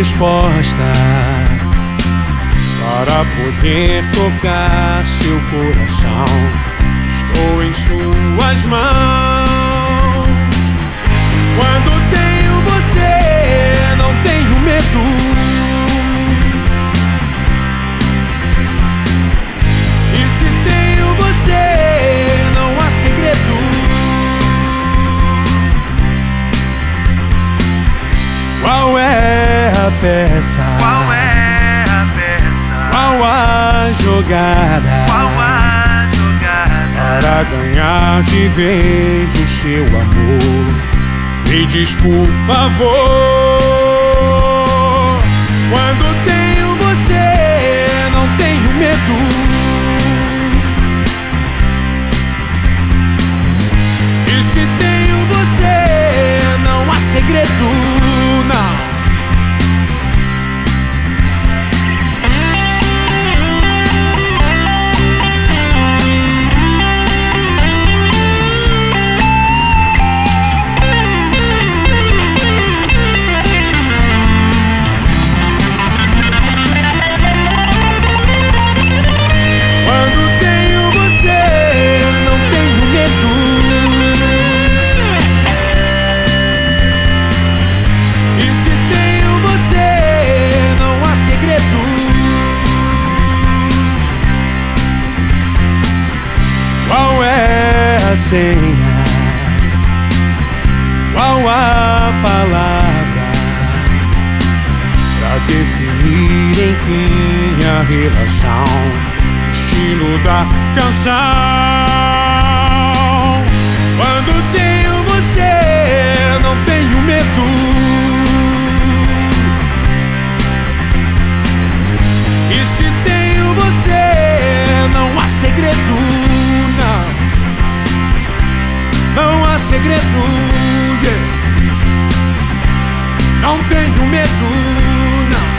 resposta para poder tocar seu coração. Estou em suas mãos. Quando tenho você, não tenho medo. E se tenho você, não há segredo. Qual é a peça? Qual é a peça? Qual a jogada? Qual a jogada? Para ganhar de vez o seu amor, me diz por favor. Quando tenho você, não tenho medo. E se tenho você, não há segredo. Não. Qual é a senha? Qual a palavra pra definir enfim a relação, estilo da canção? Quando tenho você, não tenho medo. E se tenho você, não há segredo. Não há segredo, yeah. Não tenho medo, não.